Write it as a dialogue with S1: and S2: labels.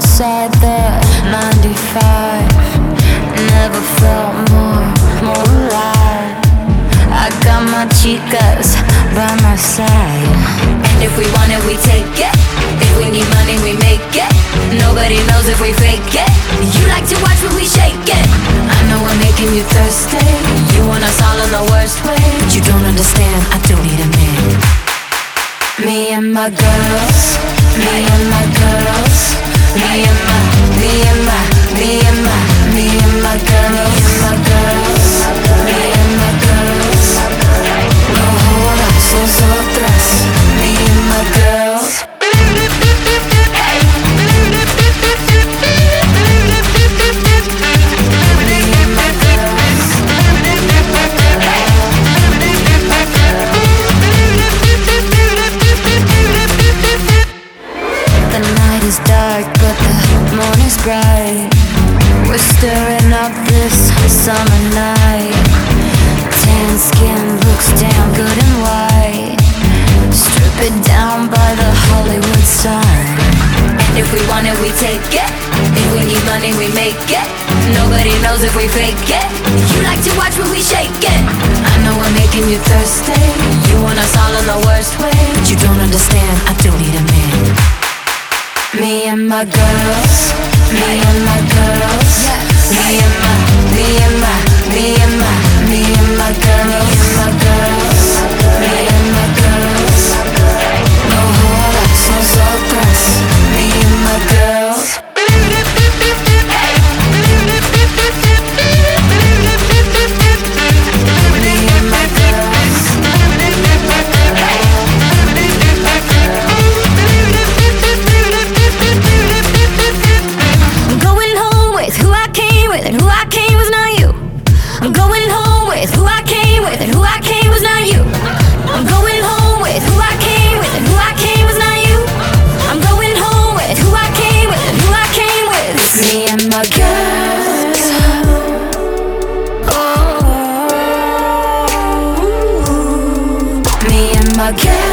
S1: outside the 95. Never felt more alive. I got my chicas by my side. And if we want it, we take it. If we need money, we make it. Nobody knows if we fake it. You like to watch when we shake it. I know we're making you thirsty. You want us all in the worst way, but you don't understand, I don't need a man. Me and my girls, me and my girls, me and my, me and my, me and my, me and my girls, my girls, me and my girls. No jodas, nosotras, me and my girls. Dark, but the moon is bright. We're stirring up this summer night. Tan skin looks damn good and white. Strip it down by the Hollywood sign. And if we want it, we take it. If we need money, we make it. Nobody knows if we fake it. You like to watch when we shake it. I know we're making you thirsty. You want us all in the worst way, but you don't understand, I don't need a man. Me and my girls, me and my girls, me and my, me and my, me and my, me and my girls, my girls, me and my girls. No jodas, nosotras, me and my girls. Me and my girls. I'm going home with who I came with, and who I came was not you. I'm going home with who I came with, and who I came was not you. I'm going home with who I came with, and who I came was not you. I'm going home with who I came with, and who I came with. Me and my girls. Oh, me and my girls.